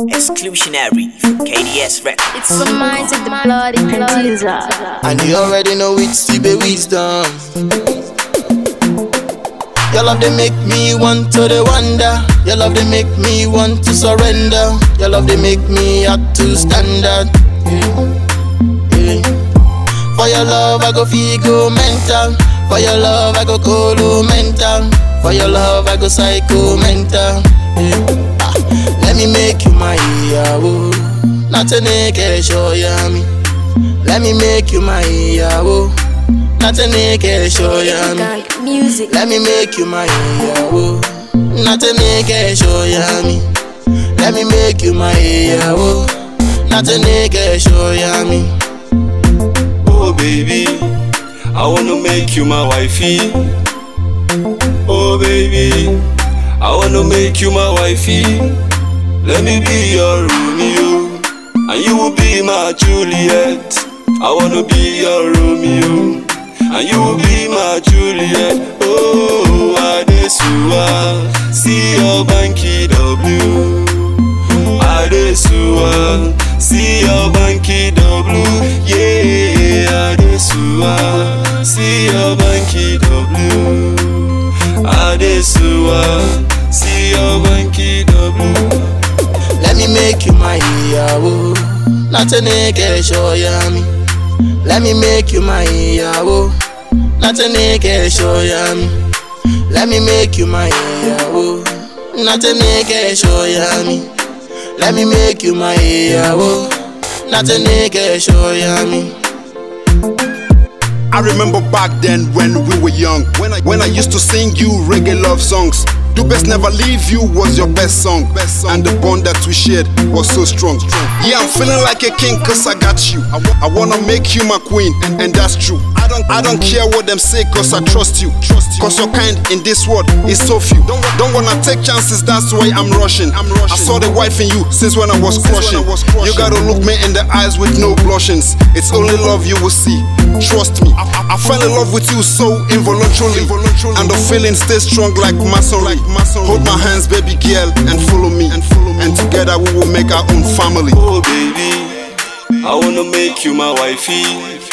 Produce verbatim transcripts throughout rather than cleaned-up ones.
Exclusionary from K D S Records. It's the minds of the bloody producer. And you already know it's Tibe wisdom. Your love they make me want to the wonder. Your love they make me want to surrender. Your love they make me up to standard. Yeah. Yeah. For your love I go figo mental. For your love I go colo mental. For your love I go psycho mental. Yeah. Ah, let me make you my yahoo. Not a naked show yummy. Let me make you my yahoo. Not a naked show yummy. Music. Let me make you my yahoo. Not a naked show yummy. Let me make you my yahoo. Not a naked show yummy. Oh baby, I wanna make you my wifey. Oh baby, I wanna make you my wifey. Let me be your Romeo, and you will be my Juliet. I wanna be your Romeo, and you will be my Juliet. Oh, Adesua, see your banky W. Adesua, see your banky W. Yeah, Adesua, see your banky W. Adesua, see your banky W. Let me make you my yahoo. Not a naked show yummy. Let me make you my yahoo. Not a naked show yummy. Let me make you my yahoo. Not a naked show yummy. Let me make you my yahoo. Not a naked show yummy. I remember back then when we were young, when I, when I used to sing you reggae love songs. Do Best Never Leave You was your best song, best song. And the bond that we shared was so strong. Yeah, I'm feeling like a king cause I got you. I, w- I wanna make you my queen, and, and that's true. I don't I don't care what them say cause I trust you. Trust you. Cause your kind in this world is so few. Don't, don't wanna take chances, that's why I'm rushing. I'm rushing. I saw the wife in you since when I was crushing. I was crushing. You gotta look me in the eyes with no blushings. It's only love you will see. Trust me. I, I, I fell in love with you so involuntarily, involuntarily. And the feeling stays strong like masonry. Hold my hands, baby girl, and follow me, and follow me. And together we will make our own family. Oh baby, I wanna make you my wifey.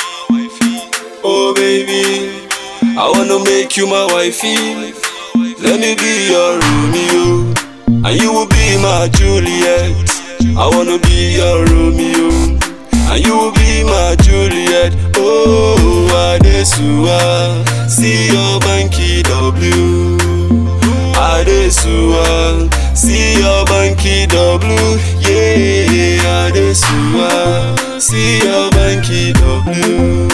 Oh baby, I wanna make you my wifey. Let me be your Romeo, and you will be my Juliet. I wanna be your Romeo, and you will be my Juliet. Oh, Adesua, see your banky W. Adesua, see your banky W. Yeah, Adesua, see your banky W.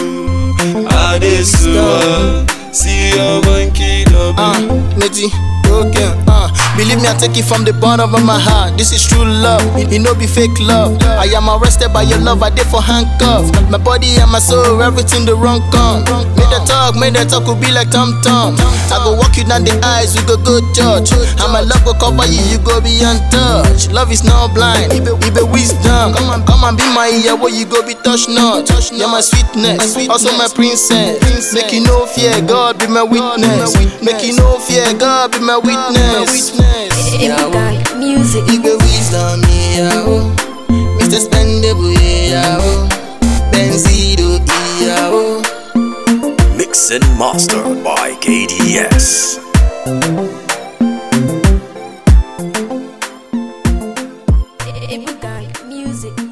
Adesua, see your banky W. Ah, uh, Neti, okay, ah. Uh. Believe me, I take it from the bottom of my heart. This is true love, it no be fake love. I am arrested by your love, I did for handcuff. My body and my soul, everything the wrong come. Made the talk, made the talk will be like Tom Tom. I go walk you down the eyes, we go good judge. And my love go cover you, you go be untouched. Love is not blind, it be, it be wisdom. Come on, come and be my ear, where you go be touch not. You're my sweetness, also my princess. Make you no fear, God be my witness. Make you no fear, God be my witness. Yahoo. Music. Tibe wisdom, yahoo. Mister Spendable, yahoo. Benzido, yahoo. Mix and mastered by K D S. Music.